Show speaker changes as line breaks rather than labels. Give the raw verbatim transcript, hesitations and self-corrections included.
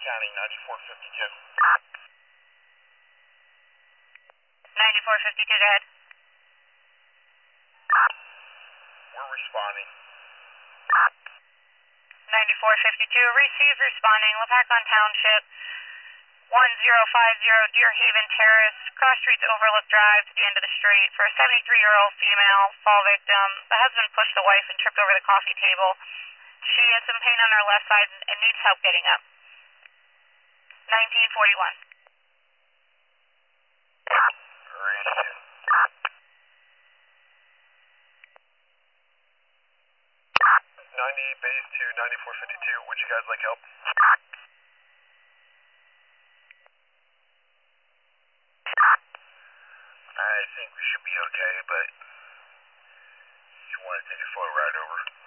County, ninety-four fifty-two.
ninety-four fifty-two, go ahead.
We're responding.
ninety-four fifty-two, received, responding, Lapacon Township, one zero five zero Deer Haven Terrace, cross streets Overlook Drive to the end of the street for a seventy-three-year-old female fall victim. The husband pushed the wife and tripped over the coffee table. She has some pain on her left side and needs help getting up. nineteen forty-one.
Appreciate it. ninety-eight base to ninety-four fifty-two, would you guys like help? I think we should be okay, but you want to take a photo right over?